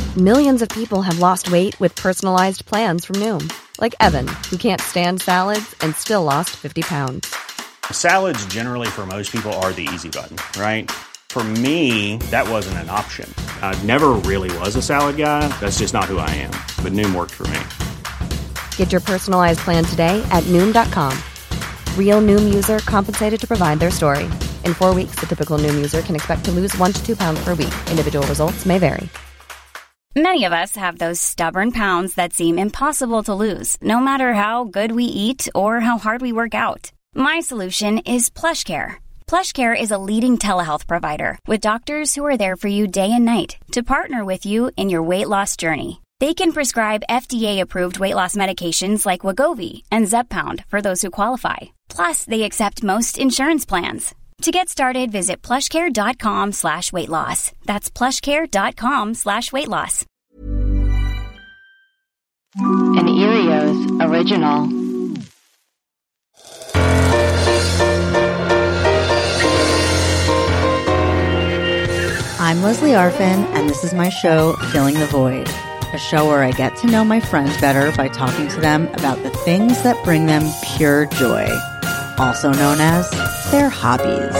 Millions of people have lost weight with personalized plans from Noom. Like Evan, who can't stand salads and still lost 50 pounds. Salads generally for most people are the easy button, right? For me, that wasn't an option. I never really was a salad guy. That's just not who I am. But Noom worked for me. Get your personalized plan today at Noom.com. Real Noom user compensated to provide their story. In 4 weeks, the typical Noom user can expect to lose 1 to 2 pounds per week. Individual results may vary. Many of us have those stubborn pounds that seem impossible to lose, no matter how good we eat or how hard we work out. My solution is PlushCare. PlushCare is a leading telehealth provider with doctors who are there for you day and night to partner with you in your weight loss journey. They can prescribe FDA-approved weight loss medications like Wegovy and Zepbound for those who qualify. Plus, they accept most insurance plans. To get started, visit plushcare.com/weightloss. That's plushcare.com/weightloss. An Erios original. I'm Leslie Arfin, and this is my show, Filling the Void, a show where I get to know my friends better by talking to them about the things that bring them pure joy, also known as their hobbies.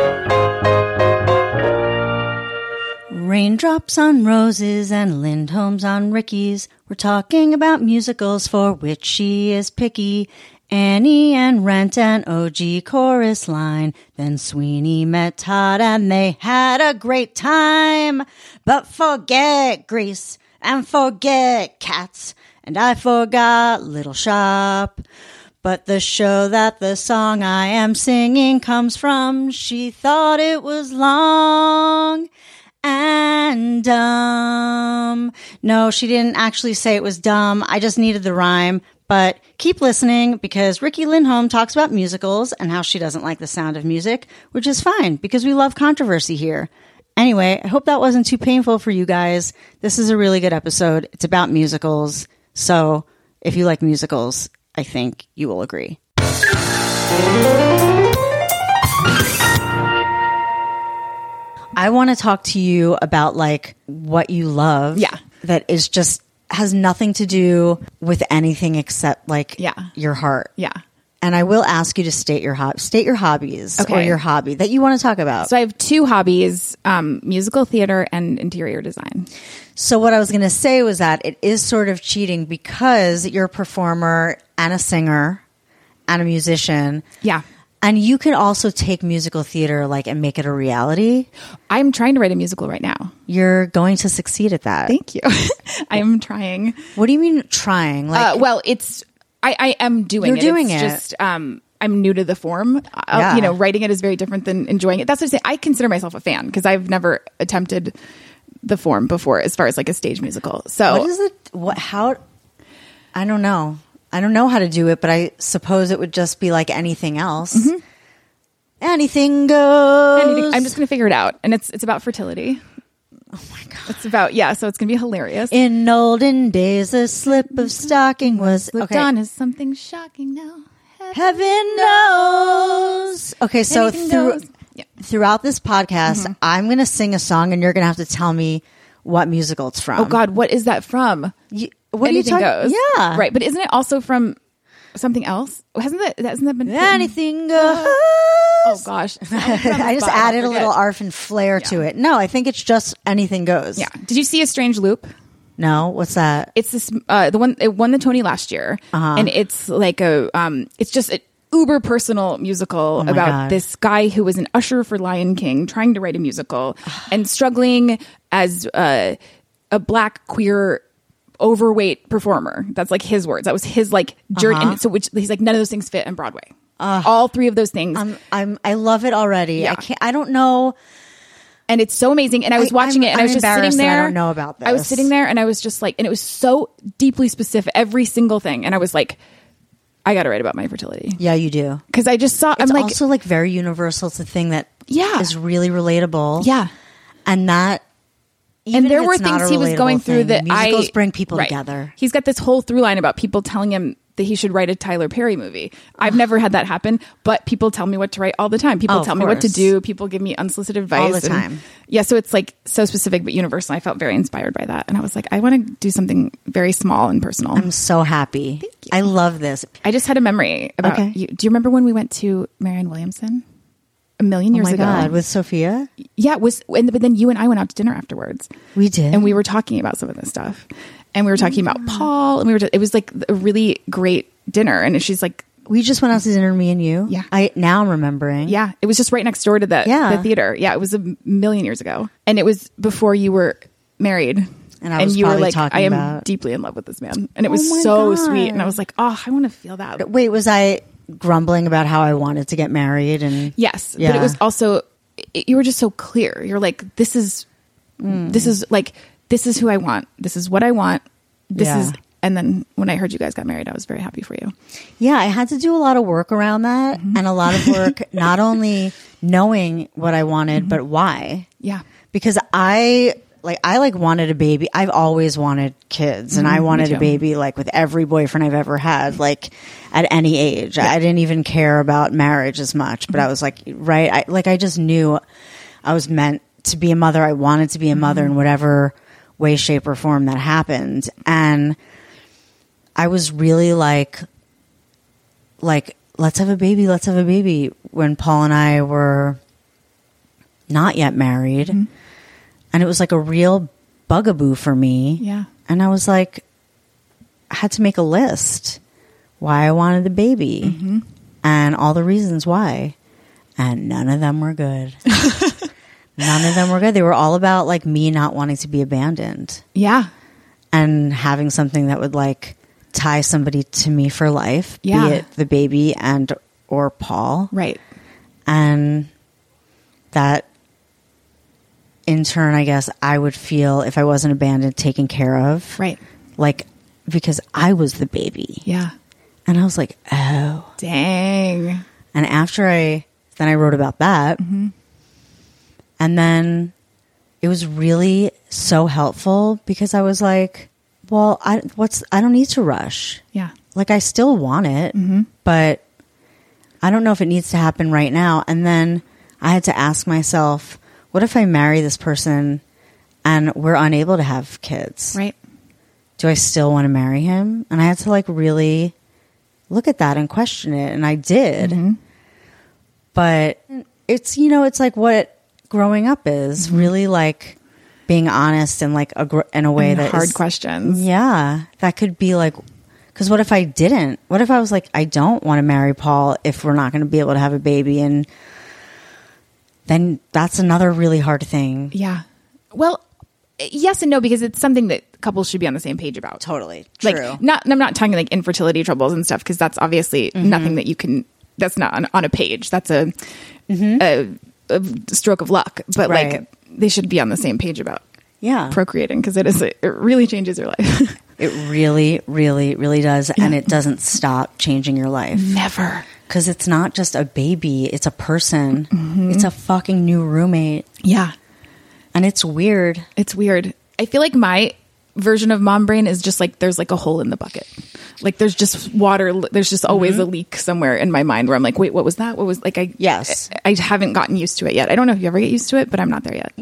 Raindrops on roses and Lindholms on Rickies. We're talking about musicals for which she is picky. Annie and Rent and OG Chorus Line. Then Sweeney met Todd and they had a great time. But forget Grease and forget Cats. And I forgot Little Shop. But the show that the song I am singing comes from, she thought it was long and dumb. No, she didn't actually say it was dumb. I just needed the rhyme. But keep listening because Ricki Lindholm talks about musicals and how she doesn't like the sound of music, which is fine because we love controversy here. Anyway, I hope that wasn't too painful for you guys. This is a really good episode. It's about musicals. So if you like musicals, I think you will agree. I want to talk to you about like what you love. Yeah. That is just has nothing to do with anything except like your heart. Yeah. And I will ask you to state your hobbies or your hobby that you want to talk about. So I have two hobbies, musical theater and interior design. So what I was going to say was that it is sort of cheating because you're a performer and a singer and a musician. Yeah. And you can also take musical theater like and make it a reality. I'm trying to write a musical right now. You're going to succeed at that. Thank you. I am trying. What do you mean trying? Like, well, it's I am doing you're it. Doing it's it. Just I'm new to the form. You know, writing it is very different than enjoying it. That's what I say. I consider myself a fan because I've never attempted the form before as far as like a stage musical. So what is it? How? I don't know. I don't know how to do it, but I suppose it would just be like anything else. Mm-hmm. Anything goes. I'm just going to figure it out. And it's about fertility. Oh my God. It's about, so it's going to be hilarious. In olden days, a slip of stocking was slipped on as something shocking now. Heaven knows. Okay, so throughout this podcast, I'm going to sing a song and you're going to have to tell me what musical it's from. Oh God, what is that from? What Anything Goes. Yeah. Right. But isn't it also from something else? Hasn't that been Anything Goes? Oh gosh. I just added a little arf and flair to it. No, I think it's just Anything Goes. Yeah. Did you see A Strange Loop? No, what's that? It's this the one it won the Tony last year. And it's like it's just an uber personal musical about this guy who was an usher for Lion King trying to write a musical and struggling as a black queer overweight performer. That's like his words. That was his like journey. And so he's like, none of those things fit on Broadway. All three of those things. I love it already. Yeah. I don't know. And it's so amazing. And I was watching it and I was just sitting there. I don't know about this. I was sitting there and I was just like, and it was so deeply specific, every single thing. And I was like, I got to write about my fertility. Yeah, you do. Because I just saw, it's also like very universal. It's a thing that is really relatable. Yeah. And that Even and there if were it's not things a he was going relatable through thing, that musicals bring people together. He's got this whole through line about people telling him that he should write a Tyler Perry movie. I've never had that happen, but people tell me what to write all the time. People tell me what to do. People give me unsolicited advice all the time. Yeah, so it's like so specific but universal. I felt very inspired by that, and I was like, I want to do something very small and personal. I'm so happy. I love this. I just had a memory about you. Do you remember when we went to Marianne Williamson? A million years ago. Oh my God, with Sophia? Yeah, it was. But then you and I went out to dinner afterwards. We did, and we were talking about some of this stuff, and we were talking about Paul, and it was like a really great dinner. And she's like, we just went out to dinner, me and you. Yeah, now I'm remembering. Yeah, it was just right next door to the theater. Yeah, it was a million years ago, and it was before you were married. And you were like, I am deeply in love with this man, and it was so sweet. And I was like, oh, I want to feel that. Wait, was I grumbling about how I wanted to get married? And yes, but it was also you were just so clear. You're like, this is who I want. This is what I want. This is. And then when I heard you guys got married, I was very happy for you. Yeah, I had to do a lot of work around that, and a lot of work not only knowing what I wanted, but why. Yeah, because I wanted a baby. I've always wanted kids, and I wanted a baby like with every boyfriend I've ever had, like at any age. Yeah. I didn't even care about marriage as much, but I was like, I just knew I was meant to be a mother. I wanted to be a mother in whatever way, shape, or form that happened. And I was really like, let's have a baby. Let's have a baby. When Paul and I were not yet married. Mm-hmm. And it was like a real bugaboo for me. Yeah. And I was like, I had to make a list why I wanted the baby and all the reasons why. And none of them were good. None of them were good. They were all about like me not wanting to be abandoned. Yeah. And having something that would like tie somebody to me for life, be it the baby or Paul. Right. And that in turn, I guess I would feel, if I wasn't abandoned, taken care of. Right. Like, because I was the baby. Yeah. And I was like, oh. Dang. And after I wrote about that. Mm-hmm. And then it was really so helpful because I was like, well, I don't need to rush. Yeah. Like, I still want it, but I don't know if it needs to happen right now. And then I had to ask myself, what if I marry this person and we're unable to have kids? Right. Do I still want to marry him? And I had to like really look at that and question it. And I did. Mm-hmm. But it's, it's like what growing up is, really like being honest and like in a way that hard questions. Yeah. That could be like, because what if I didn't? What if I was like, I don't want to marry Paul if we're not going to be able to have a baby? And then that's another really hard thing. Yeah. Well, yes and no, because it's something that couples should be on the same page about. Totally. True. Like, I'm not talking like infertility troubles and stuff, because that's obviously nothing that you can, that's not on a page. That's a stroke of luck. But like, they should be on the same page about procreating, because it really changes your life. It really, really, really does. Yeah. And it doesn't stop changing your life. Never. Because it's not just a baby. It's a person. Mm-hmm. It's a fucking new roommate. Yeah. And it's weird. It's weird. I feel like my version of mom brain is just like, there's like a hole in the bucket. Like there's just water. There's just always a leak somewhere in my mind where I'm like, wait, what was that? What was like, I haven't gotten used to it yet. I don't know if you ever get used to it, but I'm not there yet.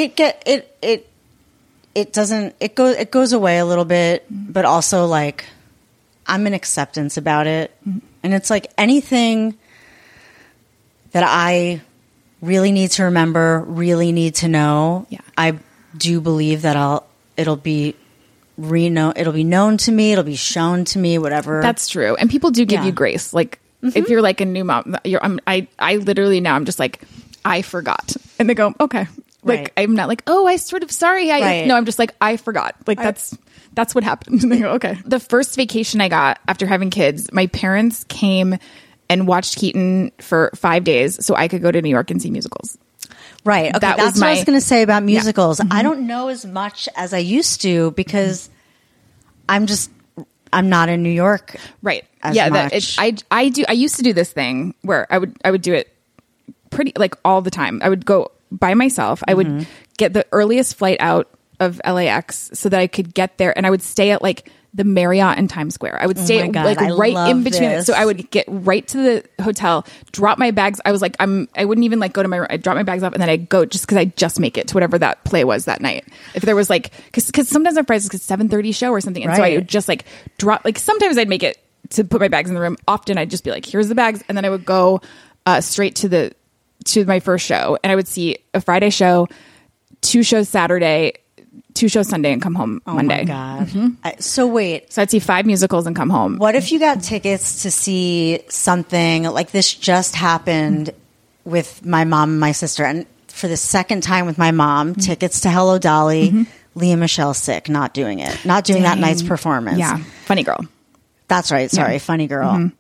It goes away a little bit, but also like I'm in acceptance about it. Mm-hmm. And it's like anything that I really need to remember, really need to know. Yeah. I do believe that it'll be known to me, it'll be shown to me, whatever. That's true. And people do give you grace. Like if you're like a new mom, I literally now I'm just like, I forgot. And they go, okay. Like I'm not like, oh, I sort of sorry. No, I'm just like, I forgot. Like that's what happened. And they go, okay. The first vacation I got after having kids, my parents came and watched Keaton for 5 days so I could go to New York and see musicals. Right. Okay. That's what I was going to say about musicals. Yeah. I don't know as much as I used to because I'm not in New York. Right. As much. I used to do this thing where I would do it pretty like all the time. I would go by myself. I would get the earliest flight out of LAX so that I could get there, and I would stay at like the Marriott in Times Square. I would stay right in between it. So I would get right to the hotel, drop my bags. I was like, I wouldn't even like go to my room. I'd drop my bags off and then I'd go just because I just make it to whatever that play was that night. If there was like, because sometimes I'm surprised it's 7:30 show or something. And so I would just like drop, like sometimes I'd make it to put my bags in the room. Often I'd just be like, here's the bags. And then I would go straight to my first show, and I would see a Friday show, 2 shows Saturday, 2 shows Sunday, and come home Monday. Oh my God. So wait. So I'd see 5 musicals and come home. What if you got tickets to see something like this just happened with my mom and my sister, and for the second time with my mom, tickets to Hello Dolly, Leah Michelle sick, not doing that night's performance. Yeah. Funny Girl. That's right. Sorry. Yeah. Funny Girl.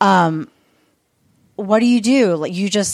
What do you do? Like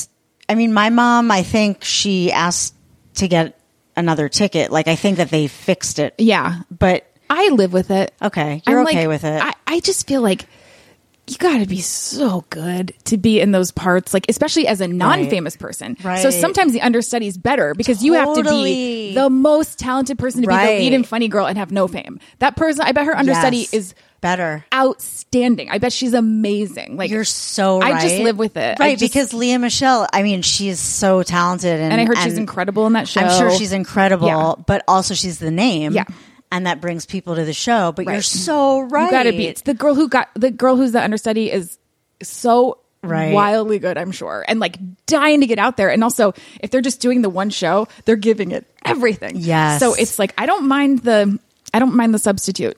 my mom, I think she asked to get another ticket. Like, I think that they fixed it. Yeah. But I live with it. Okay. You're okay with it. I just feel like you got to be so good to be in those parts, like, especially as a non-famous person. Right. So sometimes the understudy is better because you have to be the most talented person to be the lead in Funny Girl and have no fame. That person, I bet her understudy is better, outstanding. I bet she's amazing. Like, you're so right. I just live with it, right? Because Leah Michelle, I mean, she is so talented, and I heard she's incredible in that show. I'm sure she's incredible, but also she's the name, yeah, and that brings people to the show. But you're so right. You got to be. It's the girl who's the understudy is so wildly good, I'm sure, and like dying to get out there. And also, if they're just doing the one show, they're giving it everything. Yes. So it's like I don't mind the substitute.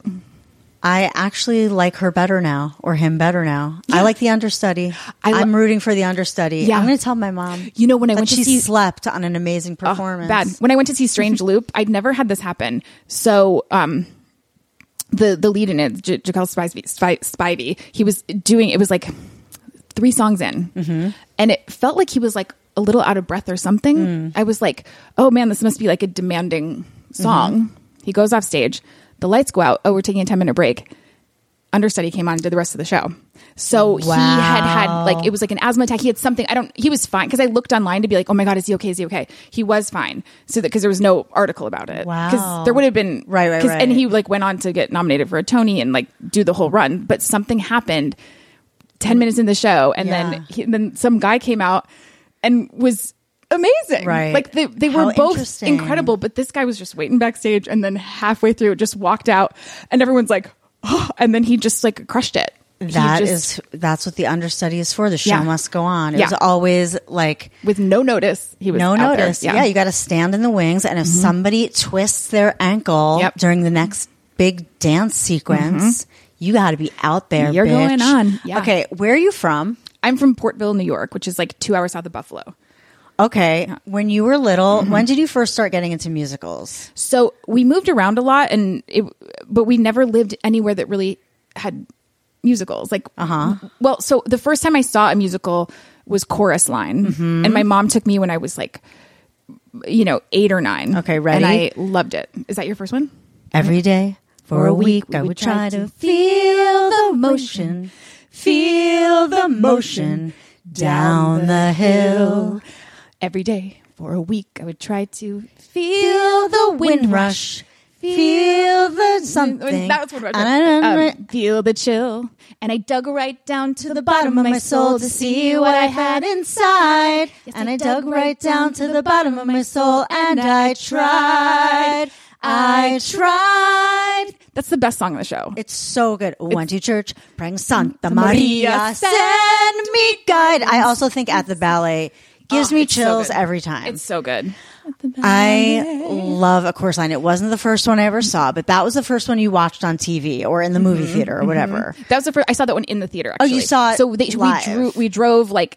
I actually like her better now, or him better now. Yeah. I like the understudy. I'm rooting for the understudy. Yeah. I'm going to tell my mom. You know, when I went to see... She slept on an amazing performance. Bad. When I went to see Strange Loop, I'd never had this happen. So, the lead in it, Jaquel Spivey, he was doing... It was like 3 songs in. And it felt like he was like a little out of breath or something. I was like, oh man, this must be like a demanding song. He goes off stage. The lights go out. Oh, we're taking a 10-minute break. Understudy came on and did the rest of the show. So he had like, it was like an asthma attack. He had something. He was fine. Cause I looked online to be like, oh my God, is he okay? Is he okay? He was fine. So that, cause there was no article about it. Wow. Cause there would have been, right. And he like went on to get nominated for a Tony and like do the whole run. But something happened 10 minutes in the show. And then some guy came out and was amazing. Right. Like they were both incredible, but this guy was just waiting backstage and then halfway through just walked out and everyone's like, oh, and then he just like crushed it. That's what the understudy is for. The show must go on. It was always like with no notice. He was no notice. Yeah, you got to stand in the wings, and if somebody twists their ankle during the next big dance sequence, you got to be out there. You're going on. Yeah. Okay, where are you from? I'm from Portville, New York, which is like 2 hours south of Buffalo. Okay. Yeah. When you were little, when did you first start getting into musicals? So we moved around a lot, but we never lived anywhere that really had musicals. Like, well, so the first time I saw a musical was Chorus Line, and my mom took me when I was like, 8 or 9. Okay, ready? And I loved it. Is that your first one? Every day for a week, I would try to feel the motion, down the hill. Every day for a week, I would try to feel the wind rush, feel the something. That was what I feel the chill. And I dug right down to the bottom of my soul to see what I had inside. Yes, and I dug right down to the bottom of my soul, and I tried. That's the best song on the show. It's so good. Went to church, praying Santa Maria, send me guide. I also think At the Ballet gives me chills every time. It's so good. I love A Chorus Line. It wasn't the first one I ever saw, but that was the first one you watched on TV or in the movie theater or whatever. That was the first. I saw that one in the theater. Actually. Oh, you saw it? So live. We drove we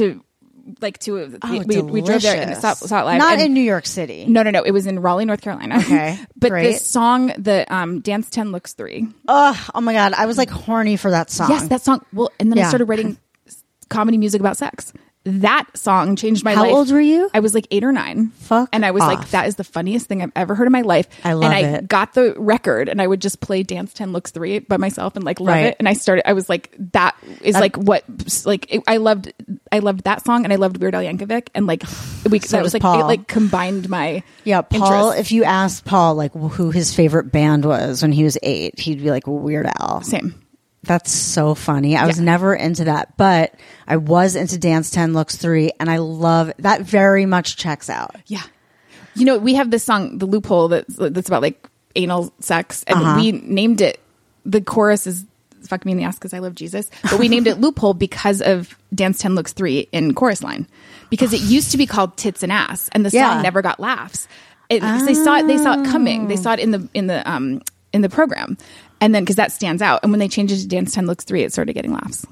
drove there and saw it live. Not in New York City. No. It was in Raleigh, North Carolina. Okay, but great. the song, the Dance 10 Looks 3. Oh my God, I was like horny for that song. Yes, that song. Well, and then I started writing comedy music about sex. that song changed my life. How old were you? I was like 8 or 9. Fuck And I was off. like, that is the funniest thing I've ever heard in my life. I love and I it. got the record and I would just play Dance 10 Looks 3 by myself and like love Right. it. And I was like, that is like what, like I loved that song and I loved Weird Al Yankovic. And like, that was like, Paul. it like combined my Paul, interests. if you asked Paul like who his favorite band was when he was 8, he'd be like Weird Al. Same. That's so funny. I was never into that, but I was into Dance 10 Looks 3, and I love that. Very much checks out. Yeah. You know, we have this song, The Loophole, that's about like anal sex, and we named it, the chorus is Fuck Me in the Ass Because I Love Jesus, but we named it Loophole because of Dance 10 Looks 3 in chorus line, because it used to be called Tits and Ass, and the song never got laughs. Because they saw it coming. They saw it in the program. And then, because that stands out. And when they changed it to Dance 10 Looks 3, it started getting laughs.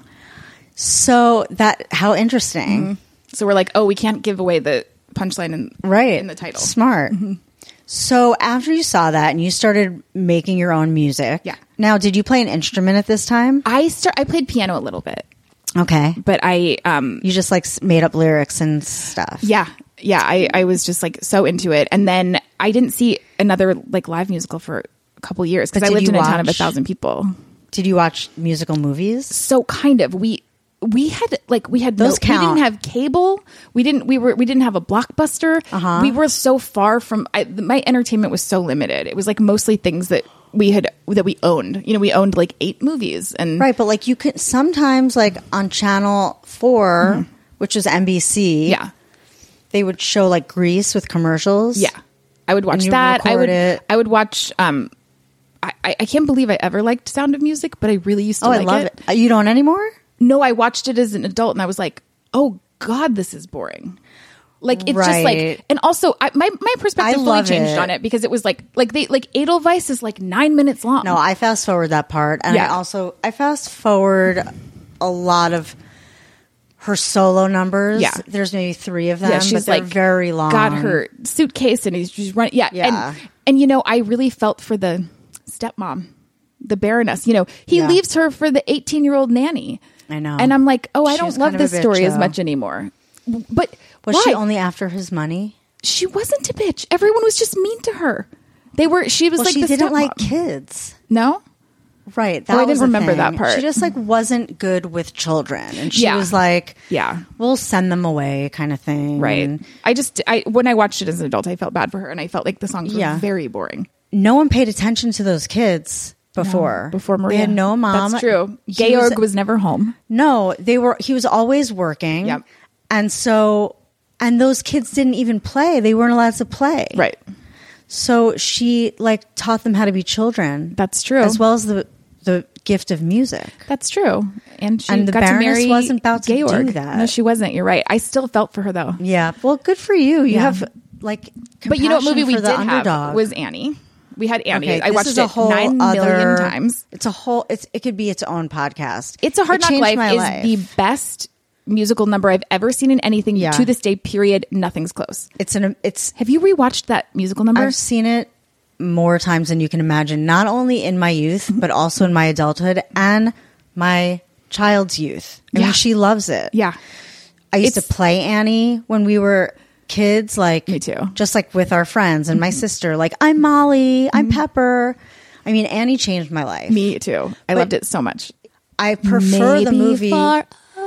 So how interesting. Mm-hmm. So we're like, oh, we can't give away the punchline in the title. Smart. Mm-hmm. So after you saw that and you started making your own music. Yeah. Now, did you play an instrument at this time? I played piano a little bit. Okay. But you just like made up lyrics and stuff. Yeah. Yeah. I was just like so into it. And then I didn't see another like live musical for a couple years because I lived in a town of 1,000 people. Did you watch musical movies? So kind of. We had Those count. We didn't have cable. We didn't have a Blockbuster. We were so far from my entertainment was so limited. It was like mostly things that we owned. You know, we owned like 8 movies and right, but like you could sometimes like on Channel 4, which was NBC. Yeah. They would show like Grease with commercials. Yeah. I would watch that. I would watch I can't believe I ever liked Sound of Music, but I really used to like it. I love it. You don't anymore? No, I watched it as an adult and I was like, oh God, this is boring. Like, it's just like, and also my perspective fully changed on it because it was like Edelweiss is like 9 minutes long. No, I fast forward that part. And I fast forward a lot of her solo numbers. Yeah. There's maybe 3 of them, yeah, she's but they're like very long. Got her suitcase and she's running. Yeah. Yeah. And you know, I really felt for the stepmom, the Baroness. You know, he leaves her for the 18-year-old nanny. I know. And I'm like, oh, I don't love this story as though. much anymore. But was why? she only after his money? She wasn't a bitch. Everyone was just mean to her. She was like she the didn't stepmom. like kids. No? Right. I didn't remember that part. She just like wasn't good with children. And she was like, we'll send them away kind of thing. Right. And when I watched it as an adult, I felt bad for her and I felt like the songs were very boring. No one paid attention to those kids before. No, before Maria. They had no mom. That's true. Georg was never home. No, he was always working. Yep. And so, and those kids didn't even play. They weren't allowed to play. Right. So she like taught them how to be children. That's true. As well as the gift of music. That's true. And she the got to Baroness marry wasn't about to Georg. do that. No, she wasn't. You're right. I still felt for her though. Yeah. Well, good for you. You have like but you know what movie we did underdog. have was Annie. We had Annie. Okay, I watched it 9 million times. It could be its own podcast. It's a Hard Knock Life is the best musical number I've ever seen in anything to this day. Period. Nothing's close. Have you rewatched that musical number? I've seen it more times than you can imagine. Not only in my youth, but also in my adulthood and my child's youth. I mean, she loves it. Yeah, I used to play Annie when we were kids, like me too, just like with our friends and my sister. Like, I'm Molly, I'm Pepper. I mean, Annie changed my life. Me too. I loved it so much. I prefer the movie. I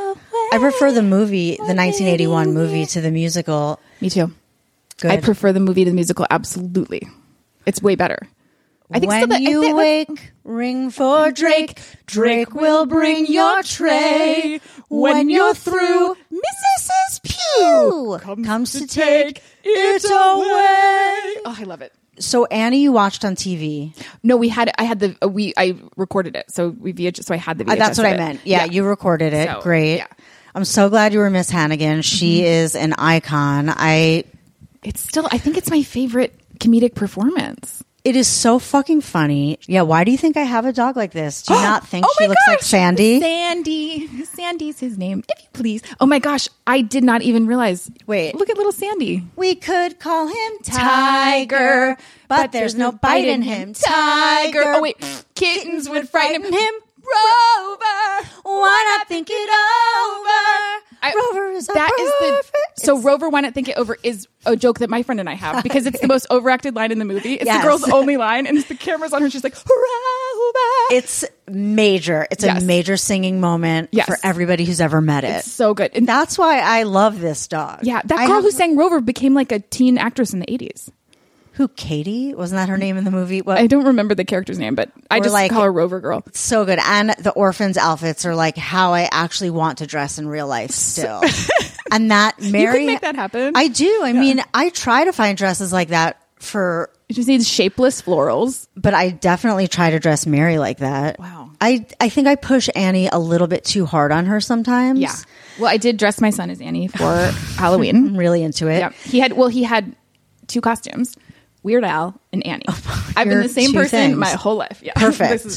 prefer the movie, the 1981 movie, to the musical. Me too. Good. I prefer the movie to the musical. Absolutely, it's way better. I think when you wake, ring for Drake. Drake will bring your tray. When you're through, Mrs. Pugh comes to take it away. Oh, I love it. So Annie, you watched on TV? No, I recorded it. So so I had the VHS. That's what I meant. Yeah, you recorded it. So, great. Yeah. I'm so glad you were Miss Hannigan. She is an icon. I think it's my favorite comedic performance. It is so fucking funny. Yeah, why do you think I have a dog like this? Do you not think she looks like Sandy? Sandy's his name, if you please. Oh my gosh, I did not even realize. Wait. Look at little Sandy. We could call him Tiger, but there's no bite in him. Tiger. Oh wait, kittens would frighten him. Rover, why not think it over? Rover is So Rover won it, think it over is a joke that my friend and I have because it's the most overacted line in the movie. It's the girl's only line, and the camera's on her. She's like, Rover. It's major. It's a major singing moment for everybody who's ever met it. It's so good. And that's why I love this dog. Yeah, that girl who sang Rover became like a teen actress in the 80s. Who, Katie? Wasn't that her name in the movie? I don't remember the character's name, but I just call her Rover Girl. So good. And the orphans' outfits are like how I actually want to dress in real life still. And that Mary... You can make that happen. I do. I mean, I try to find dresses like that for... You just need shapeless florals. But I definitely try to dress Mary like that. Wow. I think I push Annie a little bit too hard on her sometimes. Yeah. Well, I did dress my son as Annie for Halloween. I'm really into it. Yeah. He had 2 costumes. Weird Al and Annie. I've been the same person my whole life. Yeah. Perfect.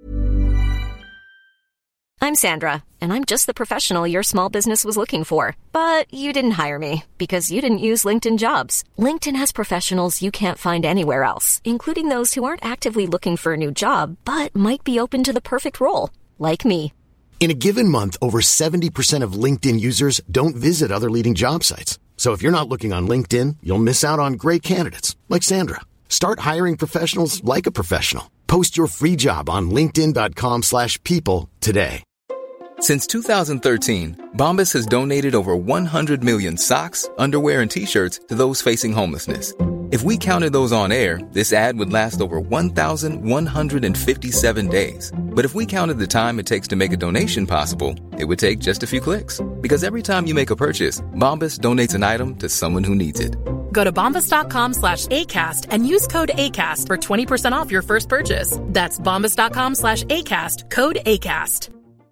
I'm Sandra, and I'm just the professional your small business was looking for. But you didn't hire me because you didn't use LinkedIn Jobs. LinkedIn has professionals you can't find anywhere else, including those who aren't actively looking for a new job, but might be open to the perfect role, like me. In a given month, over 70% of LinkedIn users don't visit other leading job sites. So if you're not looking on LinkedIn, you'll miss out on great candidates like Sandra. Start hiring professionals like a professional. Post your free job on linkedin.com/people today. Since 2013, Bombas has donated over 100 million socks, underwear, and T-shirts to those facing homelessness. If we counted those on air, this ad would last over 1,157 days. But if we counted the time it takes to make a donation possible, it would take just a few clicks. Because every time you make a purchase, Bombas donates an item to someone who needs it. Go to bombas.com/ACAST and use code ACAST for 20% off your first purchase. That's bombas.com/ACAST, code ACAST.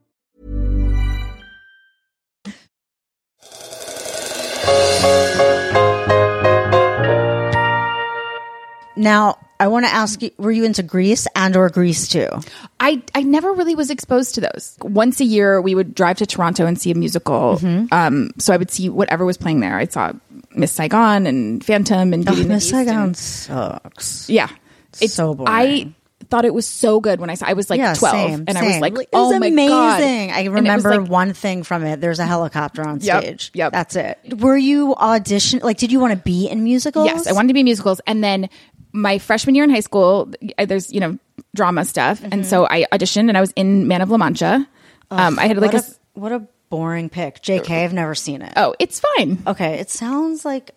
Now, I want to ask you, were you into Grease and or Grease 2? I never really was exposed to those. Once a year, we would drive to Toronto and see a musical. Mm-hmm. So I would see whatever was playing there. I saw Miss Saigon and Phantom and Beauty and the Beast. Miss Saigon sucks. Yeah. It's so boring. I thought it was so good when I saw. I was like 12, same. I was like, "Oh my amazing. God!" I remember one thing from it. There's a helicopter on stage. Yep. That's it. Were you audition? Like, did you want to be in musicals? Yes, I wanted to be in musicals, and then my freshman year in high school, there's drama stuff, and so I auditioned, and I was in Man of La Mancha. I had what a boring pick. JK, I've never seen it. Oh, it's fine. Okay, it sounds like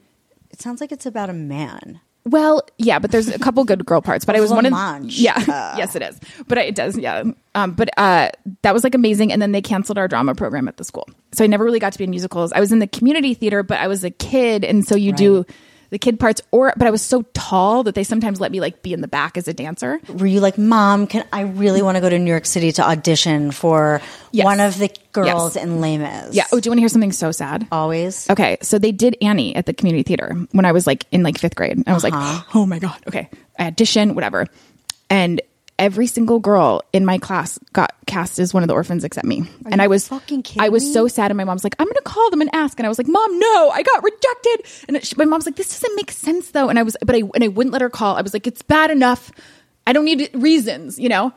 it's about a man. Well, yeah, but there's a couple good girl parts. But I was one of yes, it is. But it does, yeah. But that was like amazing. And then they canceled our drama program at the school, so I never really got to be in musicals. I was in the community theater, but I was a kid, and so you do the kid parts. But I was so tall that they sometimes let me like be in the back as a dancer. Were you like, Mom, I really want to go to New York City to audition for one of the girls in Les Mis? Yeah. Oh, do you want to hear something so sad? Always. Okay. So they did Annie at the community theater when I was like in like 5th grade. I was like, oh my God. Okay. I auditioned, whatever. And every single girl in my class got cast as one of the orphans except me. And I was fucking kidding I was so sad. And my mom's like, I'm going to call them and ask. And I was like, Mom, no, I got rejected. And my mom's like, this doesn't make sense though. And I wouldn't let her call. I was like, it's bad enough. I don't need reasons, Yeah.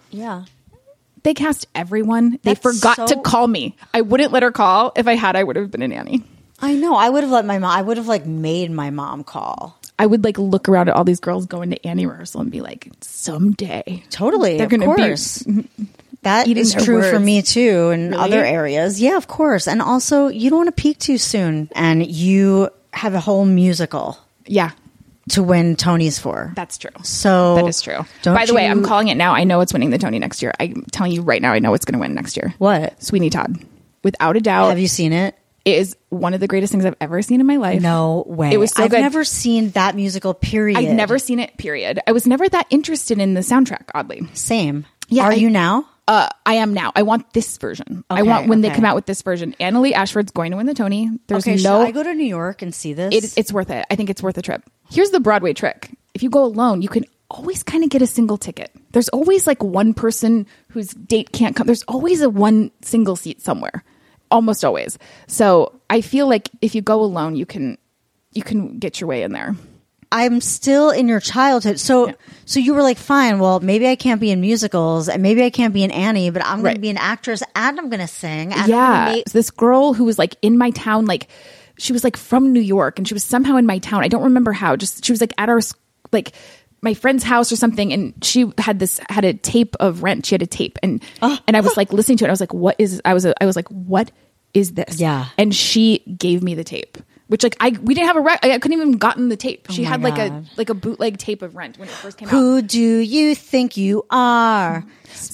They cast everyone. They forgot to call me. I wouldn't let her call. If I had, I would have been a nanny. I know. I would have let my mom. I would have like made my mom call. I would like look around at all these girls going to Annie rehearsal and be like, someday. Totally. They're going to be. That is true for me too in other areas. Yeah, of course. And also, you don't want to peak too soon. And you have a whole musical. Yeah. To win Tonys for. That's true. So that is true. By the way, I'm calling it now. I know it's winning the Tony next year. I'm telling you right now, I know it's going to win next year. What? Sweeney Todd. Without a doubt. Have you seen it? It is one of the greatest things I've ever seen in my life. No way. It was so good. I've never seen that musical, period. I've never seen it, period. I was never that interested in the soundtrack, oddly. Same. Yeah, Are you now? I am now. I want this version. Okay, I want when they come out with this version. Annalee Ashford's going to win the Tony. There's should I go to New York and see this? It's worth it. I think it's worth a trip. Here's the Broadway trick. If you go alone, you can always kind of get a single ticket. There's always like one person whose date can't come. There's always a one single seat somewhere. Almost always. So I feel like if you go alone, you can get your way in there. I'm still in your childhood. So you were like, fine, well, maybe I can't be in musicals and maybe I can't be in Annie, but I'm going to be an actress and I'm going to sing. And this girl who was like in my town, like she was like from New York and she was somehow in my town. I don't remember how. Just she was like at our like my friend's house or something, and she had a tape of Rent. She had a tape, and I was like listening to it. I was like, what is? I was like, what is this? Yeah. And she gave me the tape. Which like we didn't have I couldn't even gotten the tape. She had God. like a bootleg tape of Rent when it first came out. Who do you think you are?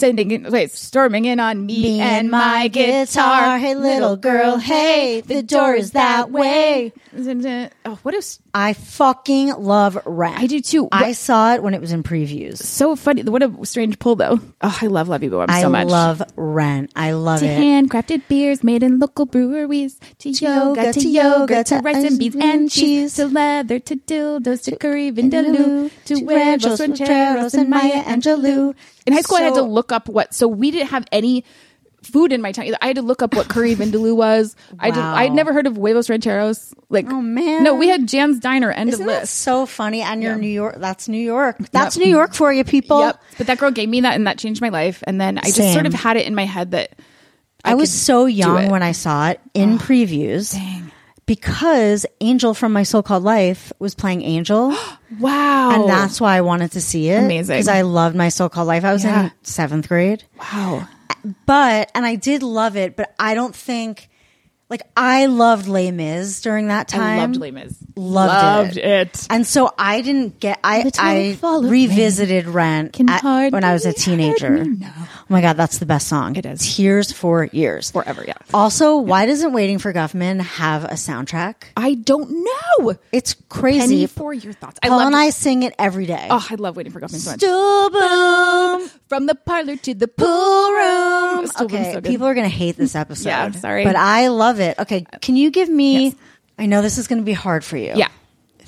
Storming in on me and my guitar. Hey little girl, hey, the door is that way. Oh, what is? I fucking love Rent. I do too. I saw it when it was in previews. So funny. What a strange pull though. Oh, I love Levy Bohem so much. I love Rent. I love it. Handcrafted beers made in local breweries. To yoga, to rice and beans and cheese. To leather, to dildos, to curry vindaloo. To huevos, rancheros, and Maya Angelou. In high school, I had to look up so we didn't have any food in my town either. I had to look up what curry vindaloo was. I'd never heard of huevos rancheros. Like, oh man, no, we had Jan's Diner. End Isn't of list. That so funny? And you're New York. That's New York. That's New York for you, people. Yep. But that girl gave me that, and that changed my life. And then I just sort of had it in my head that I was so young when I saw it in previews. Dang. Because Angel from My So-Called Life was playing Angel. Wow. And that's why I wanted to see it. Amazing. Because I loved My So-Called Life. I was in 7th grade. Wow. And I did love it, but I don't think, like, I loved Les Mis during that time. I loved Les Mis. Loved it. And so I didn't get, I revisited Rent when I was a teenager. Oh my God, that's the best song. It is. Tears for Years. Forever, yeah. Also, why doesn't Waiting for Guffman have a soundtrack? I don't know. It's crazy. Penny for your thoughts. Paul and I sing it every day. Oh, I love Waiting for Guffman so much. Stool boom. From the parlor to the pool room. Okay, so people are going to hate this episode. Yeah, sorry. But I love it. Okay, can you give me, I know this is going to be hard for you. Yeah.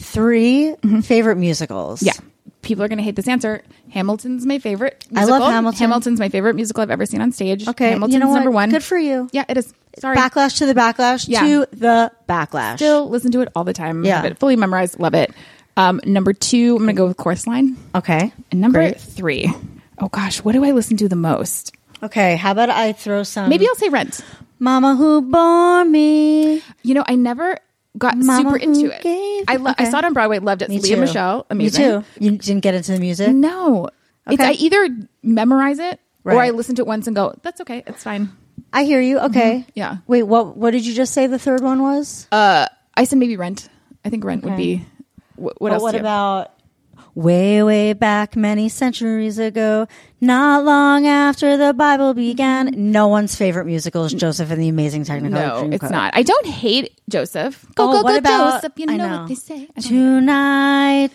3 favorite musicals. Yeah. People are going to hate this answer. Hamilton's my favorite musical. I love Hamilton. Hamilton's my favorite musical I've ever seen on stage. Okay, Hamilton's you know what? number 1. Good for you. Yeah, it is. Sorry. Backlash to the backlash to the backlash. Still listen to it all the time. Yeah. Have it fully memorized. Love it. Number 2, I'm going to go with Chorus Line. Okay. And number 3. Oh gosh, what do I listen to the most? Okay, how about I throw some... Maybe I'll say Rent. Mama Who Bore Me. You know, I never got super into it. I saw it on Broadway, loved it. Leah Michelle, amazing. Me too. You didn't get into the music? No. Okay. I either memorize it or I listen to it once and go, that's okay, it's fine. I hear you. Okay. Yeah. Wait, what did you just say the third one was? I said maybe Rent. I think Rent would be... What else? What about... Way, way back many centuries ago, not long after the Bible began. No one's favorite musical is Joseph and the Amazing Technicolor Dreamcoat. No, it's not. I don't hate Joseph. Go, Joseph. You know what they say. Tonight.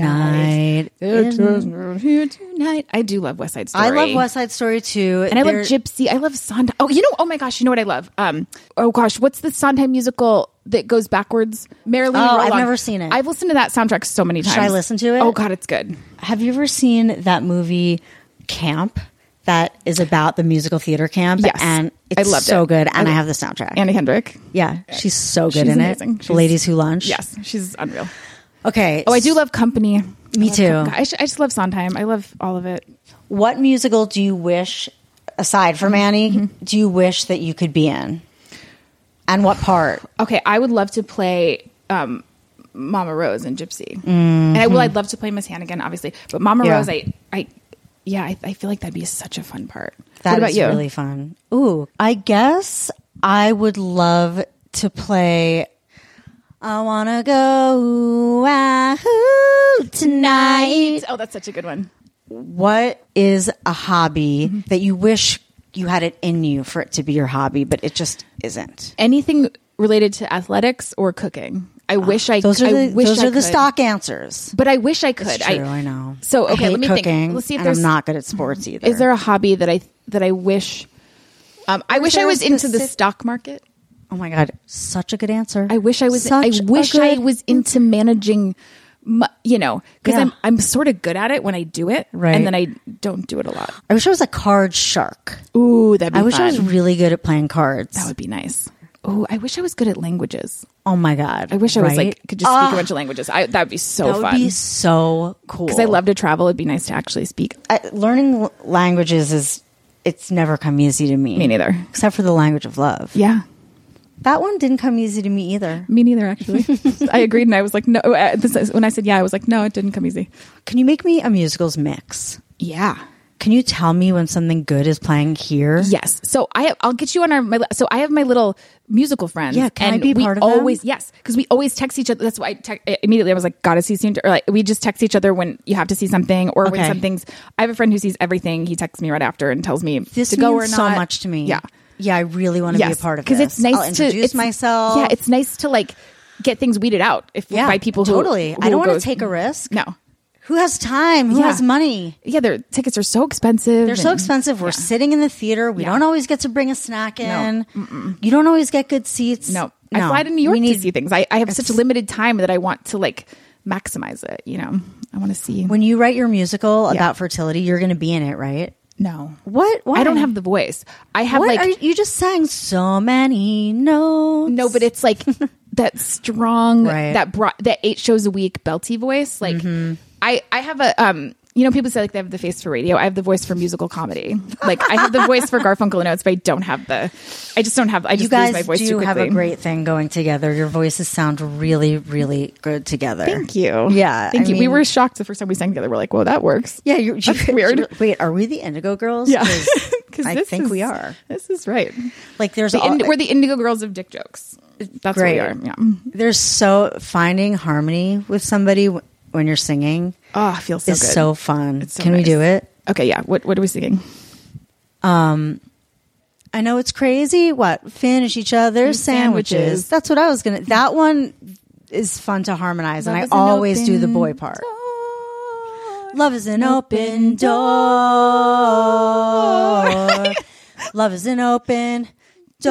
I do love West Side Story. I love West Side Story too. And I love Gypsy. I love Sondheim. Oh my gosh, you know what I love? What's the Sondheim musical that goes backwards? Marilyn Monroe. I've never seen it. I've listened to that soundtrack so many times. Should I listen to it? Oh God, it's good. Have you ever seen that movie Camp? That is about the musical theater camp. Yes. And it's so good. And I have the soundtrack. Anna Kendrick. Yeah. She's so good She's in amazing. it. The Ladies Who Lunch. Yes. She's unreal. Okay. Oh, I do love Company. Me too. I just love Sondheim. I love all of it. What musical do you wish, aside from Annie, do you wish that you could be in? And what part? Okay. I would love to play Mama Rose and Gypsy. And I'd love to play Miss Hannigan, obviously. But Mama Rose, I feel like that'd be such a fun part. What about you? Really fun. Ooh, I guess I would love to play I Wanna Go Wahoo Tonight. Oh, that's such a good one. What is a hobby that you wish you had it in you for it to be your hobby, but it just isn't? Anything related to athletics or cooking. I wish I. Those are could. the stock answers. But I wish I could. It's true, I know. So okay, let me cooking, think. Let's see if I'm not good at sports either. Is there a hobby that I wish? I wish I was into the stock market. Oh my God, such a good answer. I wish I was. I was into managing. Because I'm sort of good at it when I do it, right? And then I don't do it a lot. I wish I was a card shark. Ooh, that'd be I wish fun. I was really good at playing cards. That would be nice. Oh, I wish I was good at languages. Oh my God. I wish I was could just speak a bunch of languages. That would be so fun. That would be so cool. Because I love to travel. It'd be nice to actually speak. Learning languages it's never come easy to me. Me neither. Except for the language of love. Yeah. That one didn't come easy to me either. Me neither, actually. I agreed, and I was like, no. When I said yeah, I was like, no, it didn't come easy. Can you make me a musicals mix? Yeah. Can you tell me when something good is playing here? Yes. So I'll get you on so I have my little musical friends. Yeah, can I be part of always, them? Yes, because we always text each other. That's why immediately I was like, gotta see soon. Or like we just text each other when you have to see something or when something's. I have a friend who sees everything. He texts me right after and tells me this to go or not. so much to me. Yeah. Yeah, I really want to be a part of this. Because it's nice I'll introduce myself. Yeah, it's nice to like get things weeded out by people who totally. Who I don't want to take a risk. No. Who has time? Who has money? Yeah, their tickets are so expensive. They're so expensive. We're sitting in the theater. We don't always get to bring a snack in. No. You don't always get good seats. No. I fly to New York to see things. I have such a limited time that I want to like maximize it. You know, I want to see. When you write your musical about fertility, you're going to be in it, right? No. What? Why? I don't have the voice. I have you just sang so many notes. No, but it's like that strong, that 8 shows a week belty voice. Like I have a people say like they have the face for radio. I have the voice for musical comedy. Like I have the voice for Garfunkel and Oates, but I just don't have. I just lose my voice too quickly. You guys do have a great thing going together. Your voices sound really, really good together. Thank you. Yeah, thank you. We were shocked the first time we sang together. We're like, "Whoa, that works." Yeah, that's weird. Wait, are we the Indigo Girls? Yeah, because I think we are. This is right. Like we're the Indigo Girls of dick jokes. That's great. what we are. Yeah. There's finding harmony with somebody when you're singing. Oh, it feels so good. It's so fun. It's so Can nice. we do it? Okay, yeah. What are we singing? I know it's crazy. What? Finish each other's sandwiches. That's what I was gonna. That one is fun to harmonize, and I always do the boy part. Love is an open door. Love is an open door.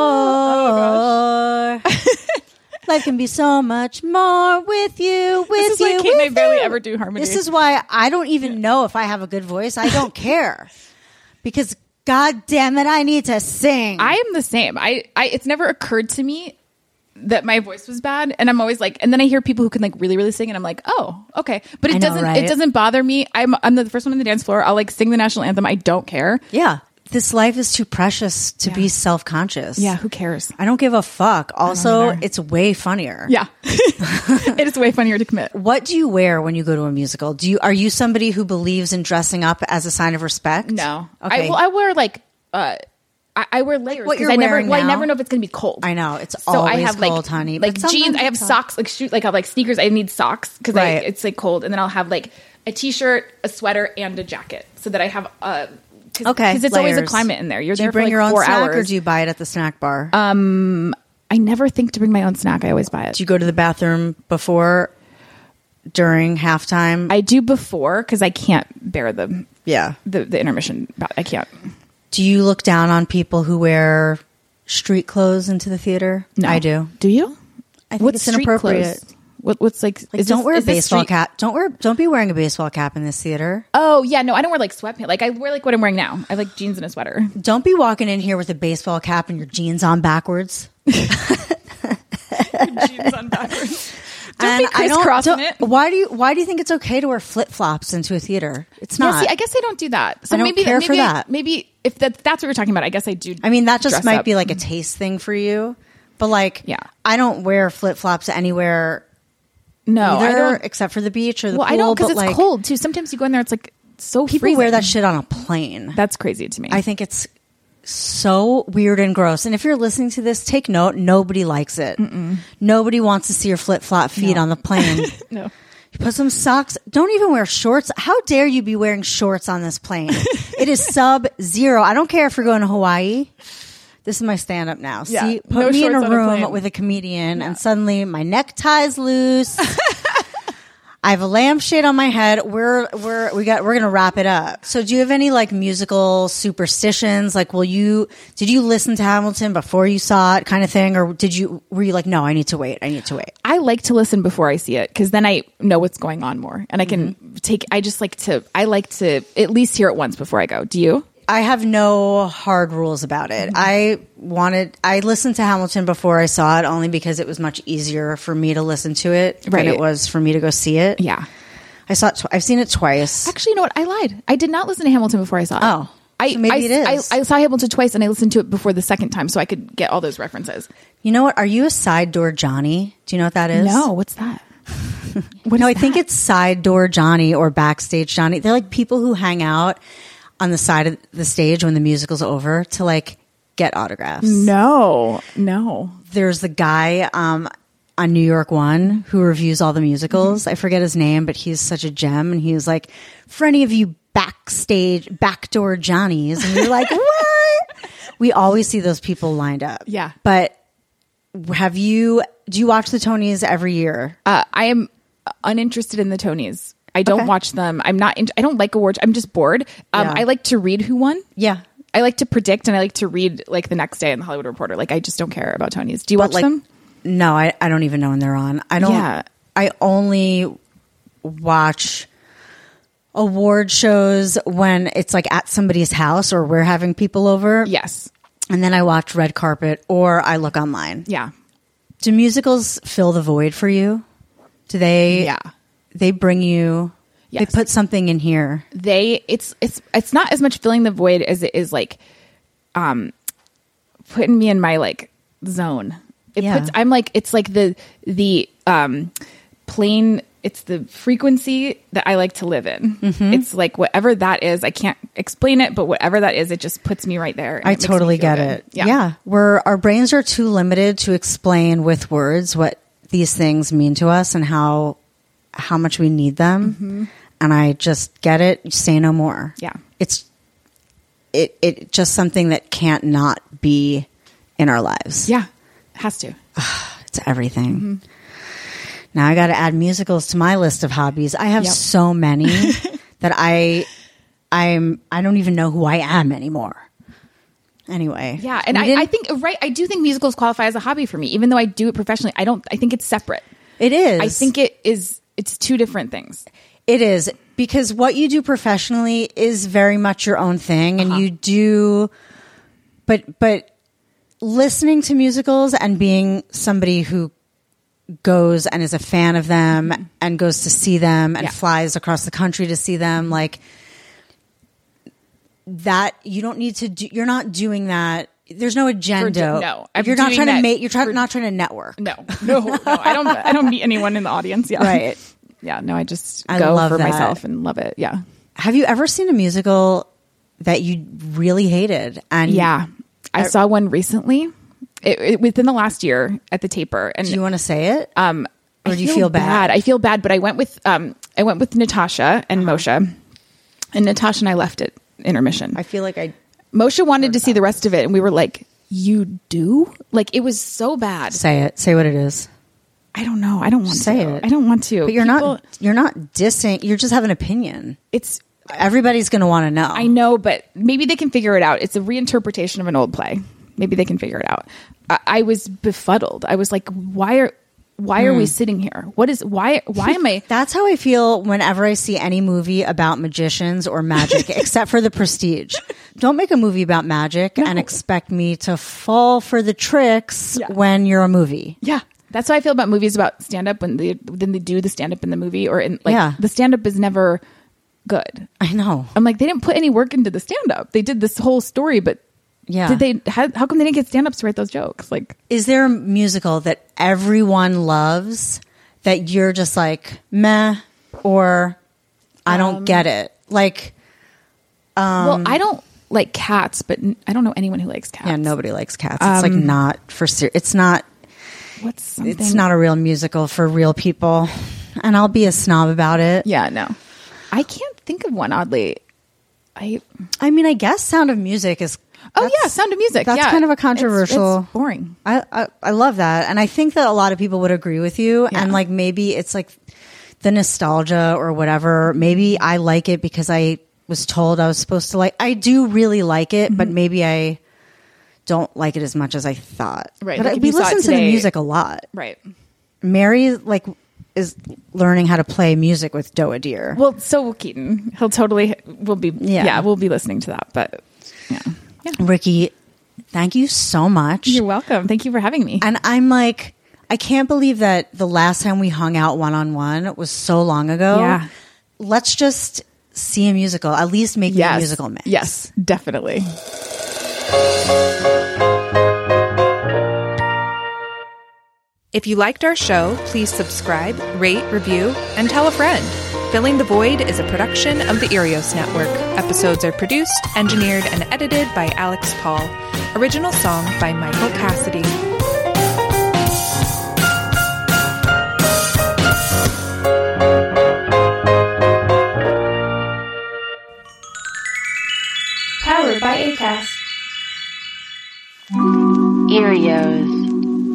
Life can be so much more with you. This is why Kate and I barely ever do harmony. This is why I don't even know if I have a good voice. I don't care because God damn it, I need to sing. I am the same. It's never occurred to me that my voice was bad, and I'm always like, and then I hear people who can like really, really sing, and I'm like, oh, okay, but it doesn't bother me. I'm the first one on the dance floor. I'll like sing the national anthem. I don't care. Yeah. This life is too precious to be self-conscious. Yeah, who cares? I don't give a fuck. Also, it's way funnier. Yeah. It is way funnier to commit. What do you wear when you go to a musical? Are you somebody who believes in dressing up as a sign of respect? No. Okay. I wear like I wear layers what you're I wearing now? I never know if it's going to be cold. I know it's so always I have cold, like, honey. Like jeans. I have socks. Like I have like sneakers. I need socks because it's like cold, and then I'll have like a t-shirt, a sweater, and a jacket, so that I have because it's always a climate in there. You're there for like 4 hours. Do you bring your own snack or do you buy it at the snack bar? I never think to bring my own snack. I always buy it. Do you go to the bathroom before, during, halftime? I do before because I can't bear the intermission. I can't. Do you look down on people who wear street clothes into the theater? No. I do. Do you? I think it's inappropriate. Clothes? What's like don't wear a baseball cap. Don't be wearing a baseball cap in this theater. Oh yeah, no, I don't wear like sweatpants. Like I wear like what I'm wearing now. I have like jeans and a sweater. Don't be walking in here with a baseball cap and your jeans on backwards. Jeans on backwards. Don't be crisscrossing it. Why do you think it's okay to wear flip flops into a theater? It's not. Yeah, see, I guess I don't do that. So I don't care for that. Maybe if that's what you're talking about, I guess I do. I mean, that just might be like a taste thing for you. But like, I don't wear flip flops anywhere. No, either, I don't, except for the beach or the pool. I don't, because it's like, cold too. Sometimes you go in there, it's like so people freezing. wear that shit on a plane. That's crazy to me. I think it's so weird and gross. And if you're listening to this, take note. Nobody likes it. Nobody wants to see your flip flop feet on the plane. No. You put some socks. Don't even wear shorts. How dare you be wearing shorts on this plane? It is sub-zero. I don't care if you're going to Hawaii. This is my stand-up now. Yeah, see, put me in a room with a comedian, and suddenly my necktie's loose. I have a lampshade on my head. We're gonna wrap it up. So, do you have any like musical superstitions? Like, did you listen to Hamilton before you saw it, kind of thing, or were you like, no, I need to wait. I like to listen before I see it because then I know what's going on more, and I can I like to at least hear it once before I go. Do you? I have no hard rules about it. I listened to Hamilton before I saw it only because it was much easier for me to listen to it than it was for me to go see it. Yeah. I saw it. I've seen it twice. Actually, you know what? I lied. I did not listen to Hamilton before I saw it. Oh. So maybe it is. I saw Hamilton twice and I listened to it before the second time so I could get all those references. You know what? Are you a side door Johnny? Do you know what that is? No. What's that? I think it's side door Johnny or backstage Johnny. They're like people who hang out on the side of the stage when the musical's over to like get autographs. No. There's the guy on New York One who reviews all the musicals. I forget his name, but he's such a gem. And he was like, for any of you backdoor Johnnies. And we're like, what? We always see those people lined up. Yeah. But do you watch the Tonys every year? I am uninterested in the Tonys. I don't watch them. I don't like awards. I'm just bored. I like to read who won. Yeah. I like to predict and I like to read like the next day in the Hollywood Reporter. Like I just don't care about Tonys. Do you watch them? No, I don't even know when they're on. I don't. Yeah. I only watch award shows when it's like at somebody's house or we're having people over. Yes. And then I watch red carpet or I look online. Yeah. Do musicals fill the void for you? Do they? Yeah. They bring you. Yes. They put something in here. It's not as much filling the void as it is like, putting me in my like zone. I'm like it's like the plane. It's the frequency that I like to live in. Mm-hmm. It's like whatever that is. I can't explain it, but whatever that is, it just puts me right there. I totally get it. Yeah. Our brains are too limited to explain with words what these things mean to us and how much we need them. Mm-hmm. And I just get it. Say no more. Yeah. It's just something that can't not be in our lives. Yeah. It has to. It's everything. Mm-hmm. Now I got to add musicals to my list of hobbies. I have so many that I don't even know who I am anymore. Anyway. Yeah. And I think, I do think musicals qualify as a hobby for me, even though I do it professionally. I think it's separate. It is. I think it's two different things. It is, because what you do professionally is very much your own thing, and you do, but listening to musicals and being somebody who goes and is a fan of them and goes to see them and flies across the country to see them, like that, you don't need to do, you're not doing that. There's no agenda. No, you're not trying to make. You're not trying to network. No. I don't meet anyone in the audience. Yeah, right. Yeah, no. I go for myself and love it. Yeah. Have you ever seen a musical that you really hated? And yeah, I saw one recently. Within the last year at the Taper. And do you want to say it? Or do you feel bad? I feel bad, but I went with Natasha and Moshe, and Natasha and I left at intermission. I feel like Moshe wanted to see the rest of it, and we were like, "You do?" Like, it was so bad. Say it. Say what it is. I don't know. I don't want to say it. I don't want to. But you're not dissing. You just have an opinion. Everybody's going to want to know. I know, but maybe they can figure it out. It's a reinterpretation of an old play. Maybe they can figure it out. I was befuddled. I was like, why are we sitting here? Why am I? That's how I feel whenever I see any movie about magicians or magic, except for The Prestige. Don't make a movie about magic and expect me to fall for the tricks when you're a movie. Yeah. That's how I feel about movies about stand-up when they do the stand-up in the movie, or the stand-up is never good. I know. I'm like, they didn't put any work into the stand-up. They did this whole story, but how come they didn't get stand-ups to write those jokes? Like, is there a musical that everyone loves that you're just like, meh, or I don't get it? Like, well, I don't like Cats, but I don't know anyone who likes Cats. Yeah, nobody likes Cats. It's like not for serious. It's not. It's not a real musical for real people, and I'll be a snob about it. Yeah, no, I can't think of one. Oddly, I mean, I guess Sound of Music is. Sound of Music. That's kind of a controversial. It's boring. I love that, and I think that a lot of people would agree with you. Yeah. And like maybe it's like the nostalgia or whatever. Maybe I like it because I was told I was supposed to like. I do really like it, but maybe I don't like it as much as I thought. Right. But we listen to the music a lot. Right. Mary is learning how to play music with Doa Deer. Well, so will Keaton. He'll totally we'll be listening to that. But Ricky, thank you so much. You're welcome. Thank you for having me. And I'm like, I can't believe that the last time we hung out one-on-one was so long ago. Yeah. Let's just see a musical, at least make a musical mix. Yes, definitely. If you liked our show, please subscribe, rate, review, and tell a friend. Filling the Void is a production of the Earios Network. Episodes are produced, engineered, and edited by Alex Paul. Original song by Michael Cassidy. Powered by Acast. Earios.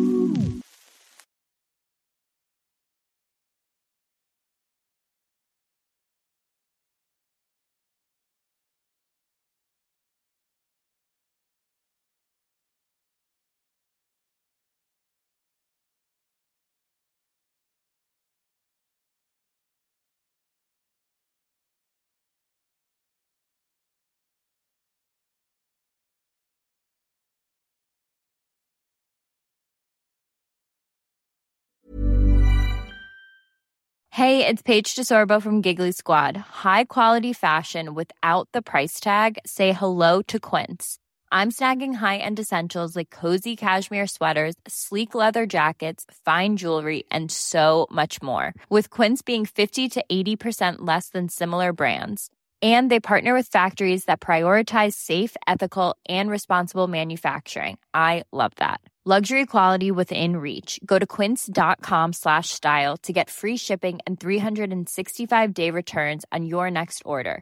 Hey, it's Paige DeSorbo from Giggly Squad. High quality fashion without the price tag. Say hello to Quince. I'm snagging high-end essentials like cozy cashmere sweaters, sleek leather jackets, fine jewelry, and so much more. With Quince being 50 to 80% less than similar brands. And they partner with factories that prioritize safe, ethical, and responsible manufacturing. I love that. Luxury quality within reach. Go to quince.com/style to get free shipping and 365-day returns on your next order.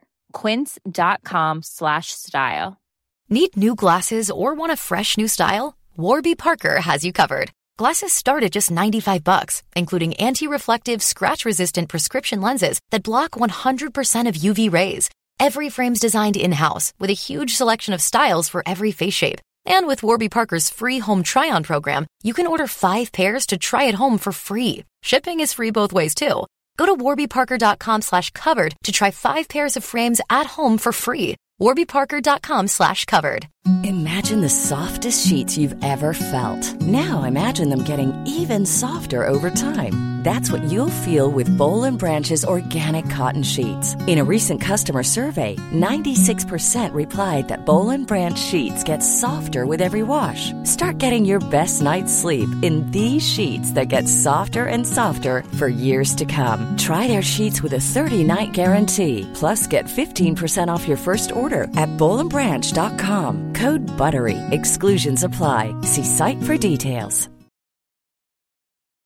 Quince.com/style. Need new glasses or want a fresh new style? Warby Parker has you covered. Glasses start at just $95, including anti-reflective, scratch-resistant prescription lenses that block 100% of UV rays. Every frame's designed in-house with a huge selection of styles for every face shape. And with Warby Parker's free home try-on program, you can order 5 pairs to try at home for free. Shipping is free both ways, too. Go to warbyparker.com/covered to try 5 pairs of frames at home for free. warbyparker.com/covered. Imagine the softest sheets you've ever felt. Now imagine them getting even softer over time. That's what you'll feel with Boll & Branch's organic cotton sheets. In a recent customer survey, 96% replied that Boll & Branch sheets get softer with every wash. Start getting your best night's sleep in these sheets that get softer and softer for years to come. Try their sheets with a 30-night guarantee. Plus, get 15% off your first order at bollandbranch.com. Code BUTTERY. Exclusions apply. See site for details.